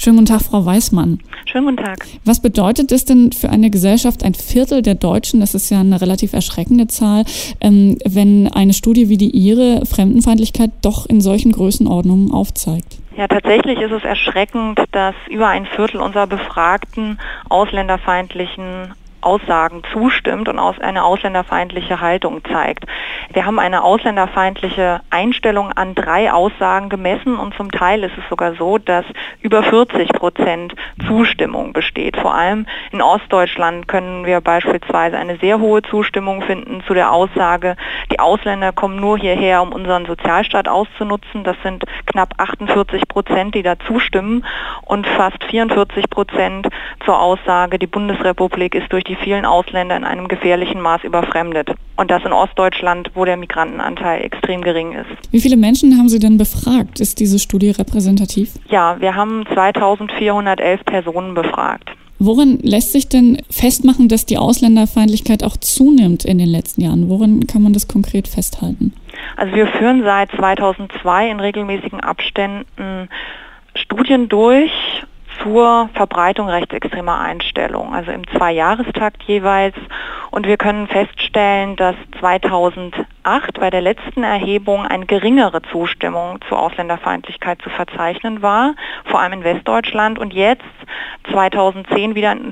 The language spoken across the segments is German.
Schönen guten Tag, Frau Weismann. Schönen guten Tag. Was bedeutet es denn für eine Gesellschaft, ein Viertel der Deutschen, das ist ja eine relativ erschreckende Zahl, wenn eine Studie wie die Ihre Fremdenfeindlichkeit doch in solchen Größenordnungen aufzeigt? Ja, tatsächlich ist es erschreckend, dass über ein Viertel unserer Befragten ausländerfeindlichen Aussagen zustimmt und eine ausländerfeindliche Haltung zeigt. Wir haben eine ausländerfeindliche Einstellung an 3 Aussagen gemessen und zum Teil ist es sogar so, dass über 40% Zustimmung besteht. Vor allem in Ostdeutschland können wir beispielsweise eine sehr hohe Zustimmung finden zu der Aussage, die Ausländer kommen nur hierher, um unseren Sozialstaat auszunutzen. Das sind knapp 48%, die da zustimmen und fast 44% zur Aussage, die Bundesrepublik ist durch die vielen Ausländer in einem gefährlichen Maß überfremdet. Und das in Ostdeutschland, wo der Migrantenanteil extrem gering ist. Wie viele Menschen haben Sie denn befragt? Ist diese Studie repräsentativ? Ja, wir haben 2411 Personen befragt. Worin lässt sich denn festmachen, dass die Ausländerfeindlichkeit auch zunimmt in den letzten Jahren? Worin kann man das konkret festhalten? Also wir führen seit 2002 in regelmäßigen Abständen Studien durch zur Verbreitung rechtsextremer Einstellungen, also im 2-Jahrestakt jeweils. Und wir können feststellen, dass 2008 bei der letzten Erhebung eine geringere Zustimmung zur Ausländerfeindlichkeit zu verzeichnen war, vor allem in Westdeutschland. Und jetzt 2010 wieder ein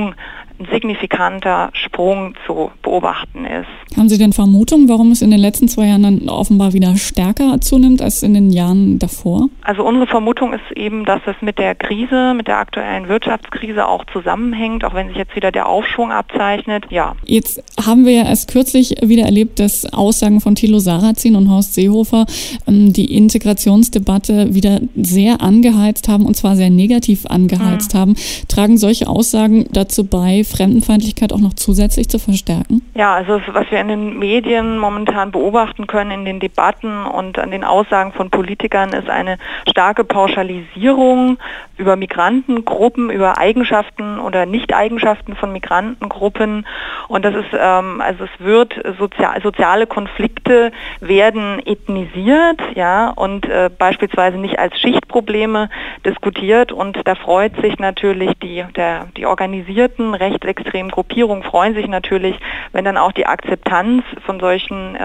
signifikanter Sprung zu beobachten ist. Haben Sie denn Vermutungen, warum es in den letzten 2 Jahren dann offenbar wieder stärker zunimmt als in den Jahren davor? Also unsere Vermutung ist eben, dass es mit der Krise, mit der aktuellen Wirtschaftskrise auch zusammenhängt, auch wenn sich jetzt wieder der Aufschwung abzeichnet. Ja. Jetzt haben wir ja erst kürzlich wieder erlebt, dass Aussagen von Thilo Sarrazin und Horst Seehofer die Integrationsdebatte wieder sehr angeheizt haben, und zwar sehr negativ angeheizt haben. Tragen solche Aussagen dazu bei, Fremdenfeindlichkeit auch noch zusätzlich zu verstärken? Ja, also was wir in den Medien momentan beobachten können, in den Debatten und an den Aussagen von Politikern, ist eine starke Pauschalisierung über Migrantengruppen, über Eigenschaften oder Nicht-Eigenschaften von Migrantengruppen. Und das ist, also es wird soziale Konflikte werden ethnisiert, ja, und beispielsweise nicht als Schichtprobleme diskutiert. Und da freut sich natürlich die organisierten rechtsextremen Gruppierungen freuen sich natürlich, wenn dann auch die Akzeptanz von solchen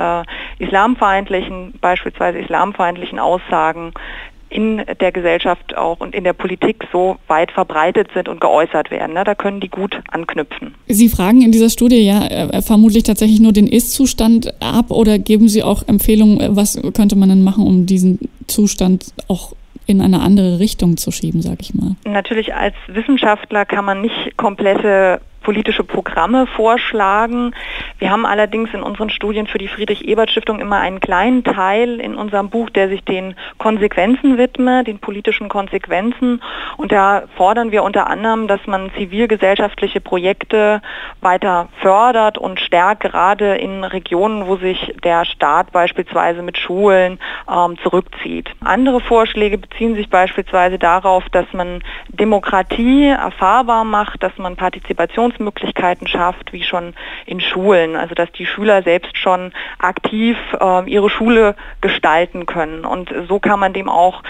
beispielsweise islamfeindlichen Aussagen in der Gesellschaft auch und in der Politik so weit verbreitet sind und geäußert werden. Da können die gut anknüpfen. Sie fragen in dieser Studie ja vermutlich tatsächlich nur den Ist-Zustand ab, oder geben Sie auch Empfehlungen, was könnte man denn machen, um diesen Zustand auch in eine andere Richtung zu schieben, sage ich mal? Natürlich als Wissenschaftler kann man nicht komplette politische Programme vorschlagen. Wir haben allerdings in unseren Studien für die Friedrich-Ebert-Stiftung immer einen kleinen Teil in unserem Buch, der sich den Konsequenzen widmet, den politischen Konsequenzen. Und da fordern wir unter anderem, dass man zivilgesellschaftliche Projekte weiter fördert und stärkt, gerade in Regionen, wo sich der Staat beispielsweise mit Schulen zurückzieht. Andere Vorschläge beziehen sich beispielsweise darauf, dass man Demokratie erfahrbar macht, dass man Partizipationsmöglichkeiten schafft, wie schon in Schulen. Also dass die Schüler selbst schon aktiv ihre Schule gestalten können. Und so kann man dem auch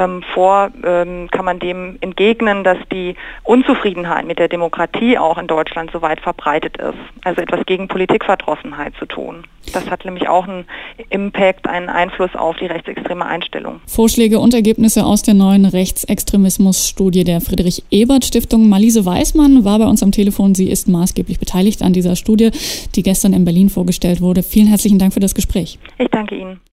dem entgegnen, dass die Unzufriedenheit mit der Demokratie auch in Deutschland so weit verbreitet ist. Also etwas gegen Politikverdrossenheit zu tun. Das hat nämlich auch einen Impact, einen Einfluss auf die rechtsextreme Einstellung. Vorschläge und Ergebnisse aus der neuen Rechtsextremismus-Studie der Friedrich-Ebert-Stiftung. Marlise Weismann war bei uns am Telefon. Sie ist maßgeblich beteiligt an dieser Studie, die gestern in Berlin vorgestellt wurde. Vielen herzlichen Dank für das Gespräch. Ich danke Ihnen.